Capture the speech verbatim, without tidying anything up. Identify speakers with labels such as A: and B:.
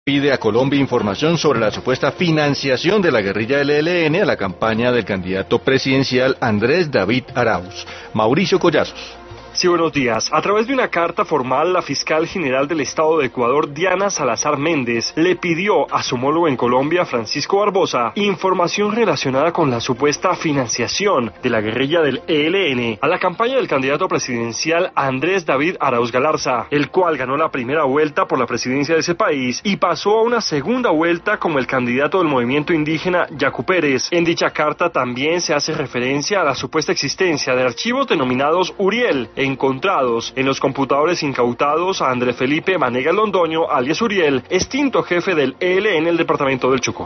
A: Pide a Colombia información sobre la supuesta financiación de la guerrilla del E L N a la campaña del candidato presidencial Andrés David Arauz. Mauricio Collazos.
B: Sí, buenos días. A través de una carta formal, la fiscal general del Estado de Ecuador, Diana Salazar Méndez, le pidió a su homólogo en Colombia, Francisco Barbosa, información relacionada con la supuesta financiación de la guerrilla del E L N a la campaña del candidato presidencial Andrés David Arauz Galarza, el cual ganó la primera vuelta por la presidencia de ese país y pasó a una segunda vuelta como el candidato del movimiento indígena Yacu Pérez. En dicha carta también se hace referencia a la supuesta existencia de archivos denominados Uriel, encontrados en los computadores incautados a Andrés Felipe Vanegas Londoño, alias Uriel, extinto jefe del E L N en el departamento del Chocó.